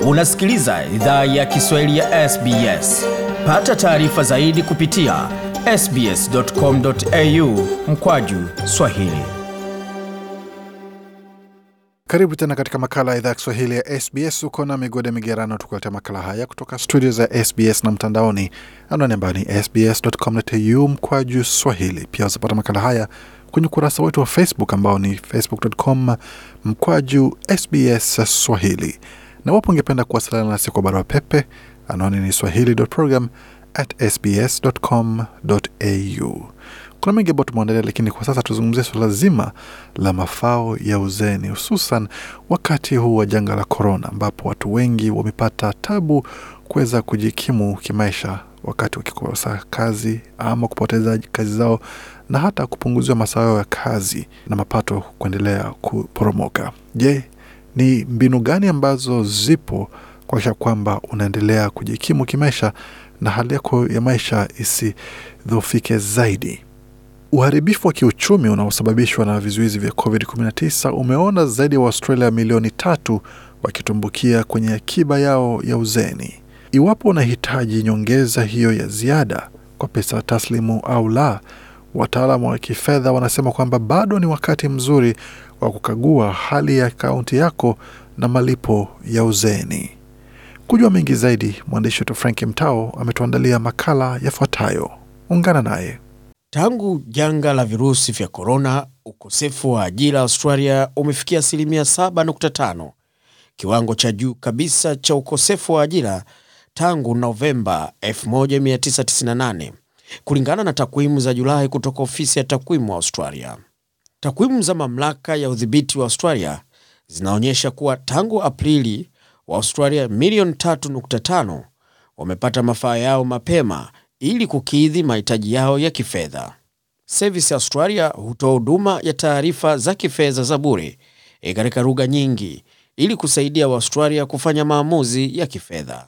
Unasikiliza idhaa ya Kiswahili ya SBS. Pata taarifa zaidi kupitia sbs.com.au/swahili. Karibu tena katika makala ya idhaa ya Kiswahili ya SBS. Uko na Migode Migerano tukuletea makala haya kutoka studio za SBS na mtandaoni anwani ambayo ni sbs.com.au/swahili. Pia usapata makala haya kwenye ukurasa wetu wa Facebook ambao ni facebook.com/SBS Swahili. Na wapo ungependa kuwasiliana nasi kwa barua pepe, anwani ni swahili.program@sbs.com.au. Kuna mengi ambayo tumeandalia, lakini kwa sasa tuzungumzie suala zima la mafao ya uzeeni, hususan wakati huu wa janga la korona, ambapo watu wengi wamepata tabu kuweza kujikimu kimaisha wakati wakikosa kazi ama kupoteza kazi zao, na hata kupunguziwa masaa yao ya kazi na mapato kuendelea kuporomoka. Je, ni mbinu gani ambazo zipo kuhakikisha kwamba unaendelea kujikimu kimaisha na hali yako ya maisha isidhoofike zaidi? Uharibifu wa kiuchumi unaosababishwa na vizuizi vya COVID-19 umeona zaidi ya Australia milioni 3 wakitumbukia kwenye akiba yao ya uzeeni. Iwapo unahitaji nyongeza hiyo ya ziada kwa pesa taslimu au la, wataalamu wa kifedha wanasema kwamba bado ni wakati mzuri wa kukagua hali ya akaunti yako na malipo ya uzeeni. Kujua mengi zaidi, mwandishi wetu Frank Mtao ametuandalia makala yafuatayo. Ungana naye. Tangu janga la virusi vya korona, ukosefu wa ajira Australia umefikia 7.5%, kiwango cha juu kabisa cha ukosefu wa ajira tangu Novemba 1998, kulingana na takwimu za Julai kutoka ofisi ya takwimu wa Australia. Takwimu za mamlaka ya udhibiti wa Australia zinaonyesha kuwa tangu Aprili, wa Australia milioni 3.5 wamepata mafao yao mapema ili kukidhi mahitaji yao ya kifedha. Service Australia hutoa huduma ya taarifa za kifedha za bure katika lugha nyingi ili kusaidia Waaustralia kufanya maamuzi ya kifedha.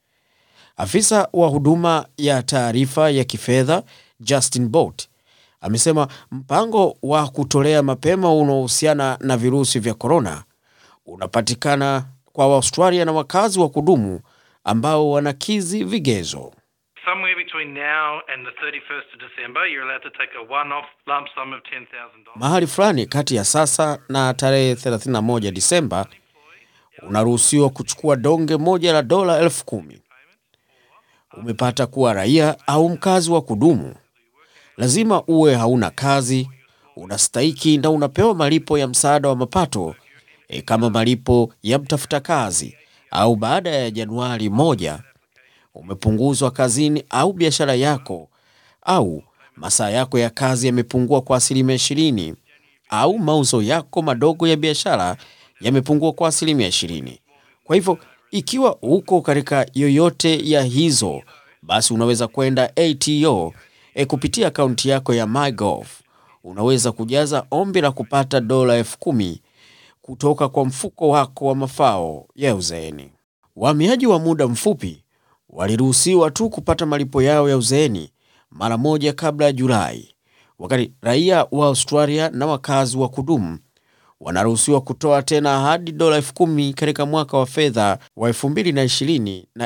Afisa wa huduma ya taarifa ya kifedha Justin Bott amesema mpango wa kutolea mapema unaohusiana na virusi vya korona unapatikana kwa Waaustralia na wakazi wa kudumu ambao wanakidhi vigezo. Somewhere between now and the 31st of December, you're allowed to take a one-off lump sum of $10,000. Mahali fulani kati ya sasa na tarehe 31 Disemba, unaruhusiwa kuchukua donge moja la dola 10,000. Umepata kuwa raia au mkazi wa kudumu. Lazima uwe hauna kazi, unastahiki na unapewa malipo ya msaada wa mapato kama malipo ya mtafuta kazi, au baada ya Januari 1 umepunguzwa kazini au biashara yako, au masaa yako ya kazi yamepungua kwa 20%, au mauzo yako madogo ya biashara yamepungua kwa 20%. Kwa hivyo, ikiwa uko katika yoyote ya hizo, basi unaweza kwenda ATO kupitia akaunti yako ya MyGov. Unaweza kujaza ombi la kupata dola 10,000 kutoka kwa mfuko wako wa mafao ya uzeeni. Wahamiaji wa muda mfupi waliruhusiwa tu kupata malipo yao ya uzeeni mara moja kabla ya Julai, wakati raia wa Australia na wakazi wa kudumu wanaruhusiwa kutoa tena hadi dola 10,000 katika mwaka wa fedha wa 2020 na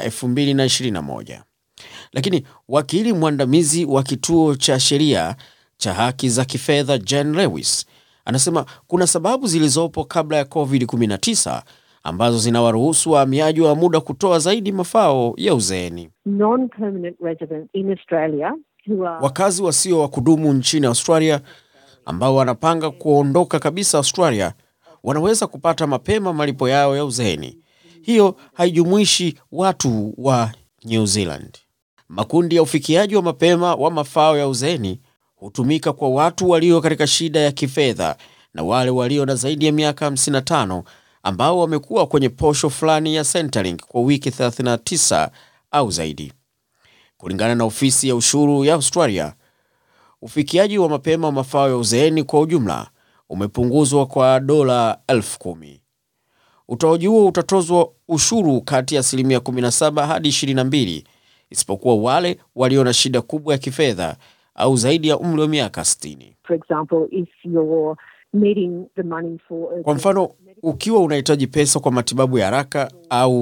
2021. Lakini wakili mwandamizi wa kituo cha sheria cha haki za kifedha Jen Lewis anasema kuna sababu zilizopo kabla ya COVID-19 ambazo zinawaruhusu wahamiaji wa muda kutoa zaidi mafao ya uzeeni. Non-permanent residents in Australia who are... Wakazi wasio wa kudumu nchini Australia ambao wanapanga kuondoka kabisa Australia wanaweza kupata mapema malipo yao ya uzeeni. Hiyo haijumuishi watu wa New Zealand. Makundi ya ufikiaji wa mapema wa mafao ya uzeeni hutumika kwa watu walio katika shida ya kifedha na wale walio na zaidi ya miaka 55 ambao wamekuwa kwenye posho fulani ya Centrelink kwa wiki 39 au zaidi. Kulingana na ofisi ya ushuru ya Australia, ufikiaji wa mapema wa mafao ya uzeeni kwa ujumla umepunguzwa kwa dola 10,000. Utoaji huo utatozwa ushuru kati ya 17% hadi 22%, isipokuwa wale walio na shida kubwa ya kifedha au zaidi ya umri wa miaka 60. For example, if you're needing the money for... Kwa mfano, ukiwa unahitaji pesa kwa matibabu ya haraka au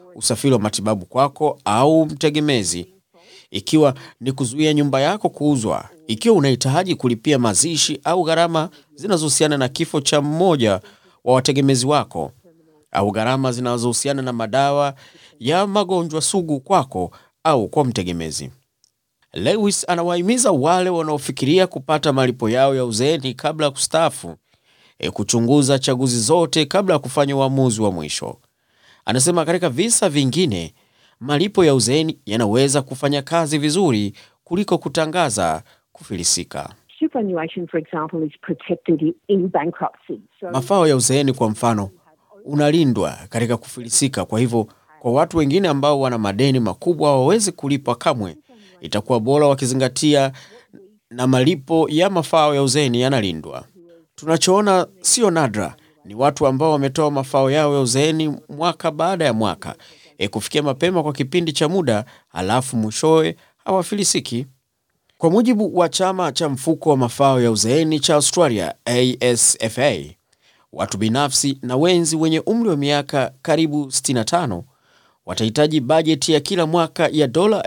usafiri wa matibabu kwako au mtegemezi, ikiwa ni kuzuia nyumba yako kuuzwa, ikiwa unahitaji kulipia mazishi au gharama zinazohusiana na kifo cha mmoja wa wategemezi wako, au gharama zinazohusiana na madawa ya magonjwa sugu kwako au kwa mtegemezi. Lewis anawahimiza wale wanaofikiria kupata malipo yao ya uzeeni kabla ya kustaafu kuchunguza chaguzi zote kabla ya kufanya uamuzi wa mwisho. Anasema katika visa vingine, malipo ya uzeeni yanaweza kufanya kazi vizuri kuliko kutangaza kufilisika. Superannuation, for example, is protected in bankruptcy. Mafao ya uzeeni kwa mfano unalindwa katika kufilisika. Kwa hivyo kwa watu wengine ambao wana madeni makubwa hawawezi kulipa kamwe, itakuwa bora wakizingatia na malipo ya mafao ya uzeeni yanalindwa. Tunachoona sio nadra ni watu ambao wametoa mafao yao ya uzeeni mwaka baada ya mwaka kufikia mapema kwa kipindi cha muda, halafu mwishowe hawafilisiki. Kwa mujibu wa chama cha mfuko wa mafao ya uzeeni cha Australia ASFA, watu binafsi na wenzi wenye umri wa miaka karibu 65 watahitaji bajeti ya kila mwaka ya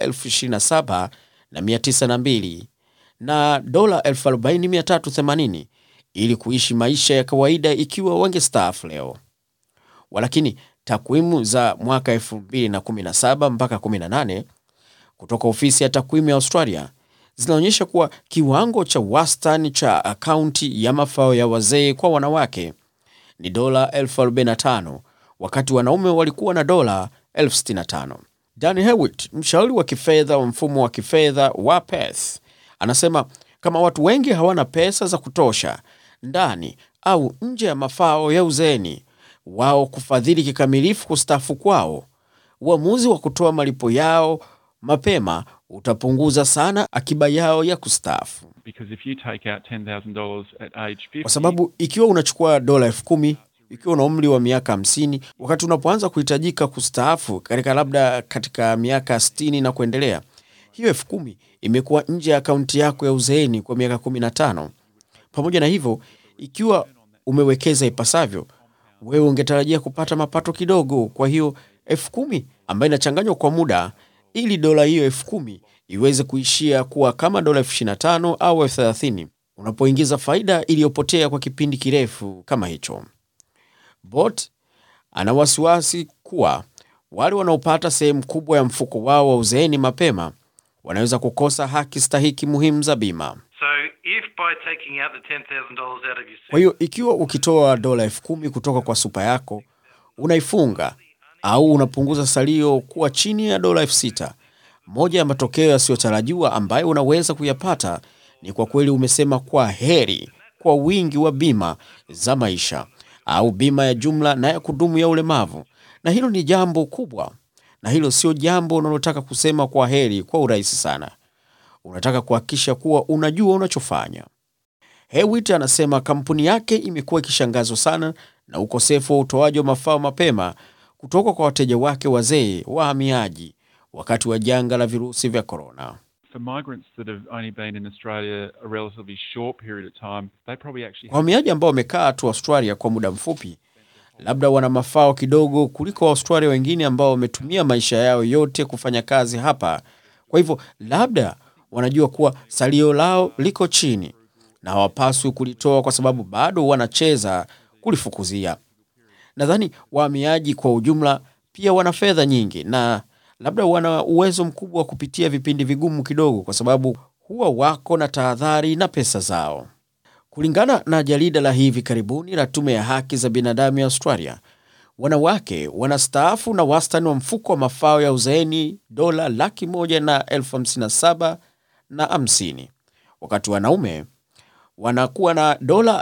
$27,902 na $40,380 ili kuishi maisha ya kawaida ikiwa wangestaafu leo. Walakini takwimu za mwaka 2017 mpaka 18 kutoka ofisi ya takwimu ya Australia zinaonyesha kuwa kiwango cha wastani cha akaunti ya mafao ya wazee kwa wanawake ni $45,000 wakati wanaume walikuwa na $65,000. Dan Hewitt, mshauri wa kifedha wa mfumo wa kifedha wa Perth, anasema kama watu wengi hawana pesa za kutosha ndani au nje ya mafao ya uzeeni wao kufadhili kikamilifu kustaafu kwao, uamuzi wa kutoa malipo yao mapema utapunguza sana akiba yao ya kustaafu. Kwa sababu ikiwa unachukua $10,000 ikiwa una umri wa miaka 50, wakati unapoanza kuhitajika kustaafu katika miaka 60 na kuendelea, hiyo $10,000 imekuwa nje ya akaunti yako ya uzeeni kwa miaka 15. Pamoja na hivyo, ikiwa umewekeza ipasavyo, wewe ungetarajia kupata mapato kidogo. Kwa hiyo $10,000 ambayo inachanganywa kwa muda ili dola hiyo $10,000 iweze kuishia kuwa kama $25,000 au $30,000 unapoingiza faida iliyopotea kwa kipindi kirefu kama hicho. Bot ana wasiwasi kuwa wale wanaopata sehemu kubwa ya mfuko wao wa uzeeni mapema wanaweza kukosa haki stahiki muhimu za bima. Kwa hiyo ikiwa ukitoa $10,000 kutoka kwa supa yako, unaifunga au unapunguza salio kuwa chini ya $6,000, moja ya matokeo yasiyotarajiwa ambayo unaweza kuyapata ni kwa kweli umesema kwa heri kwa wingi wa bima za maisha au bima ya jumla na ya kudumu ya ulemavu. Na hilo ni jambo kubwa, na hilo sio jambo unalotaka kusema kwa heri kwa urahisi sana. Unataka kuhakikisha kuwa unajua unachofanya. Hewitt anasema kampuni yake imekuwa ikishangazwa sana na ukosefu wa utoaji wa mafao mapema kutoka kwa wateja wake wazee wahamiaji wakati wa janga la virusi vya korona. Wahamiaji ambao wamekaa tu Australia kwa muda mfupi, labda wana mafao kidogo kuliko Australia wengine ambao wametumia maisha yao yote kufanya kazi hapa. Kwa hivyo labda wanajua kuwa salio lao liko chini na hawapaswi kulitoa kwa sababu bado wanacheza kulifukuzia. Nadhani wahamiaji kwa ujumla pia wana fedha nyingi na labda wana uwezo mkubwa wa kupitia vipindi vigumu kidogo kwa sababu huwa wako na tahadhari na pesa zao. Kulingana na jarida la hivi karibuni la Tume ya Haki za Binadamu ya Australia, wanawake wanastaafu na wastani wa mfuko wa mafao ya uzeeni $157,050, wakati wanaume wanakuwa na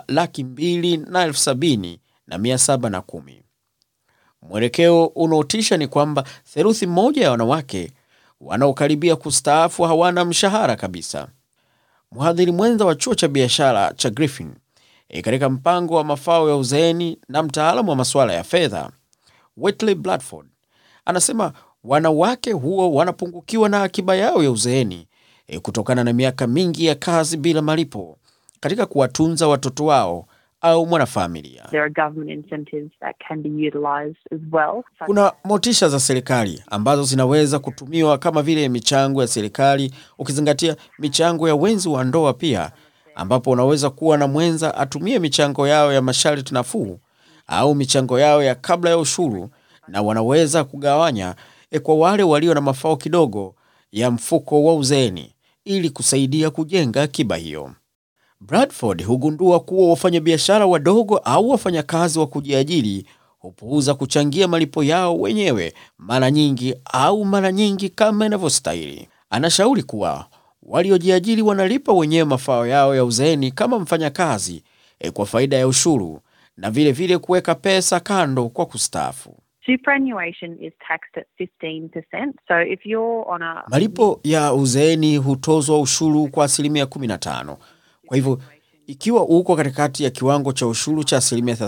$270,710. Mwelekeo unaotisha ni kwamba theluthi moja ya wanawake wanaokaribia kustaafu hawana mshahara kabisa. Mhadhiri mwenza wa chuo cha biashara cha Griffin katika mpango wa mafao ya uzeeni na mtaalamu wa masuala ya fedha Whitley Bradford anasema wanawake huo wanapungukiwa na akiba yao ya uzeeni kutokana na miaka mingi ya kazi bila malipo katika kuwatunza watoto wao au mwanafamilia. There are government incentives that can be utilized as well. Kuna motisha za serikali ambazo zinaweza kutumiwa kama vile michango ya serikali, ukizingatia michango ya wenzi wa ndoa pia, ambapo unaweza kuwa na mwenza atumie michango yao ya masharti nafuu au michango yao ya kabla ya ushuru, na wanaweza kugawanya kwa wale walio na mafao kidogo ya mfuko wa uzeeni ili kusaidia kujenga akiba hiyo. Bradford hugundua kuwa wafanyabiashara wadogo au wafanyakazi wa kujiajiri hupuuza kuchangia malipo yao wenyewe mara nyingi kama inavyostahili. Anashauri kuwa waliojiajiri wanalipa wenyewe mafao yao ya uzeeni kama mfanyakazi kwa faida ya ushuru, na vile kuweka pesa kando kwa kustaafu. Superannuation is taxed at 15%. So if you're on a... Malipo ya uzeeni hutozwa ushuru kwa 15%. Kwa hivyo, ikiwa uko katikati ya kiwango cha ushuru cha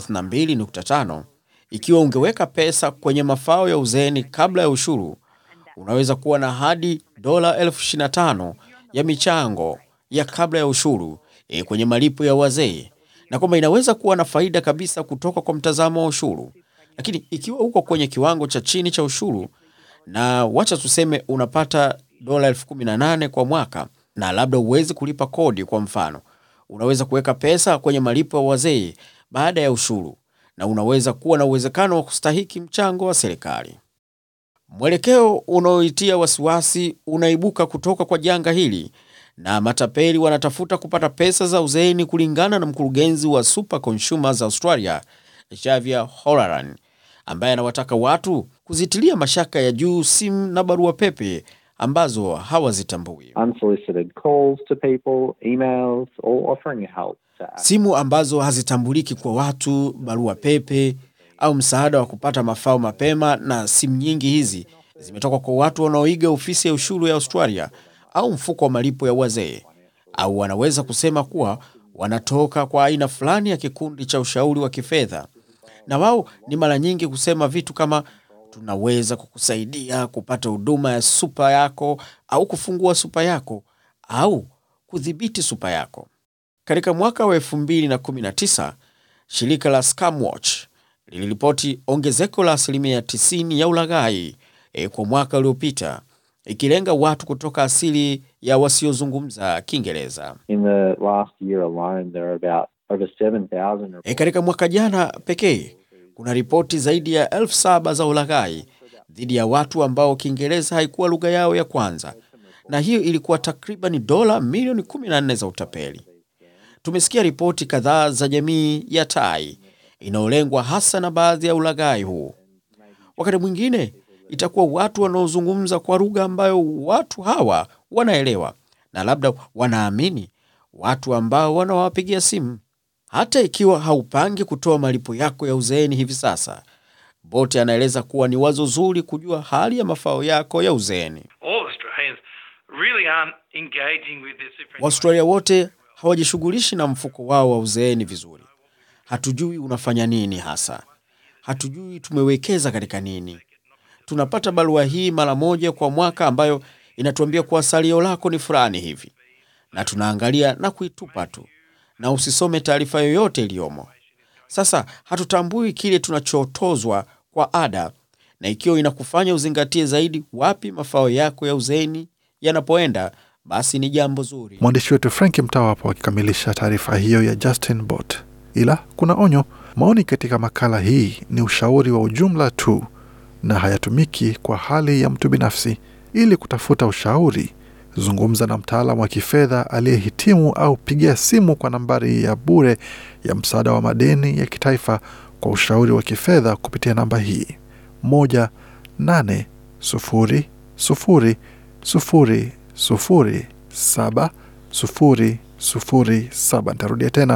32.5, ikiwa ungeweka pesa kwenye mafao ya uzeeni kabla ya ushuru, unaweza kuwa na hadi $25,000 ya michango ya kabla ya ushuru kwenye malipo ya wazee, na kwamba inaweza kuwa na faida kabisa kutoka kwa mtazamo wa ushuru. Lakini ikiwa uko kwenye kiwango cha chini cha ushuru, na wacha tuseme unapata $18,000 kwa mwaka na labda uwezi kulipa kodi kwa mfano, unaweza kuweka pesa kwenye malipo ya wazee baada ya ushuru, na unaweza kuwa na uwezekano wa kustahiki mchango wa serikali. Mwelekeo unaoitia wasiwasi unaibuka kutoka kwa janga hili, na matapeli wanatafuta kupata pesa za uzeeni, kulingana na mkurugenzi wa Super Consumers Australia, Xavier Horaran, ambaye anawataka watu kuzitilia mashaka ya juu simu na barua pepe ambazo hawazitambui. Unsolicited calls to people, emails, or offering help. Simu ambazo hazitambuliki kwa watu, barua pepe au msaada wa kupata mafao mapema, na simu nyingi hizi zimetoka kwa watu wanaoiga ofisi ya ushuru ya Australia au mfuko wa malipo ya wazee, au wanaweza kusema kuwa wanatoka kwa aina fulani ya kikundi cha ushauri wa kifedha, na wao ni mara nyingi kusema vitu kama tunaweza kukusaidia kupata huduma ya super yako au kufungua super yako au kudhibiti super yako. Katika mwaka wa 2019, shirika la Scamwatch liliripoti ongezeko la 90% ya ulaghai kwa mwaka uliopita, ikilenga watu kutoka asili ya wasiozungumza Kiingereza. In the last year alone, there are about over 7,000. Katika mwaka jana pekee kuna ripoti zaidi ya 7,000 za ulaghai dhidi ya watu ambao Kiingereza haikuwa lugha yao ya kwanza, na hiyo ilikuwa takriban $14 milioni za utapeli. Tumesikia ripoti kadhaa za jamii ya Tai inaolengwa hasa na baadhi ya ulaghai huu. Wakati mwingine itakuwa watu wanaozungumza kwa lugha ambayo watu hawa wanaelewa, na labda wanaamini watu ambao wanawapigia simu. Hata ikiwa haupangi kutoa malipo yako ya uzeeni hivi sasa, Bote anaeleza kuwa ni wazo zuri kujua hali ya mafao yako ya uzeeni. Waustralia wote hawajishughulishi na mfuko wao wa uzeeni vizuri. Hatujui unafanya nini hasa. Hatujui tumewekeza katika nini. Tunapata barua hii mara moja kwa mwaka ambayo inatuambia kuwa salio lako ni fulani hivi, na tunaangalia na kuitupa tu, na usisome taarifa yoyote iliyomo. Sasa hatutambui kile tunachotozwa kwa ada, na ikiwa inakufanya uzingatie zaidi wapi mafao yako ya uzeeni yanapoenda, basi ni jambo zuri. Mwandishi wetu Frank Mtawa hapo akikamilisha taarifa hiyo ya Justin Bott. Ila kuna onyo, maoni katika makala hii ni ushauri wa ujumla tu na hayatumiki kwa hali ya mtu binafsi. Ili kutafuta ushauri, zungumza na mtaalamu wa kifedha aliyehitimu au pigia simu kwa nambari ya bure ya msaada wa madeni ya kitaifa kwa ushauri wa kifedha kupitia namba hii 1-800-007-007. Nitarudia tena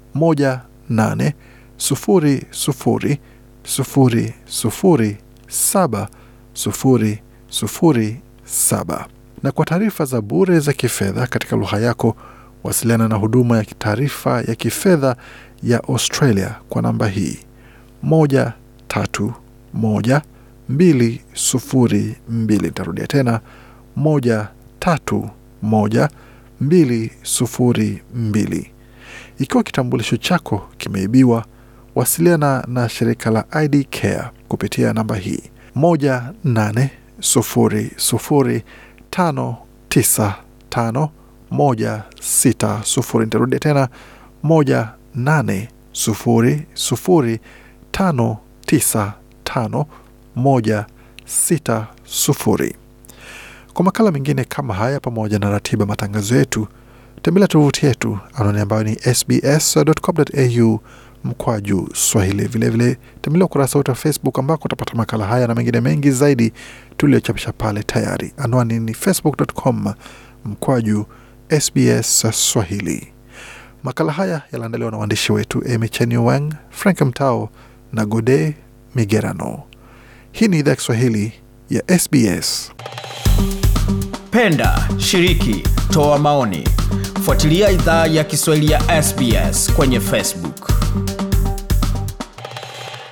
1-800-007-007. Na kwa taarifa za bure za kifedha katika lugha yako, wasiliana na huduma ya taarifa ya kifedha ya Australia kwa namba hii 1-312-202. Nitarudia tena 1-312-202. Ikiwa kitambulisho chako kimeibiwa, wasiliana na shirika la ID Care kupitia namba hii 1-800-595-160. Nitarudia tena 1-800-595-160. Kwa makala mengine kama haya pamoja na ratiba matangazo yetu, tembelea tovuti yetu anwani ambayo ni sbs.com.au/Swahili. Vilevile tembelea ukurasa wetu wa Facebook ambako utapata makala haya na mengine mengi zaidi tuliochapisha pale tayari. Anwani ni facebook.com/SBS Swahili. Makala haya yaliandaliwa na waandishi wetu Amy Chenyuwang, Frank Mtao na Gode Migerano. Hii ni idhaa ya Kiswahili ya SBS. Penda, shiriki, toa maoni. Fuatilia idhaa ya Kiswahili ya SBS kwenye Facebook.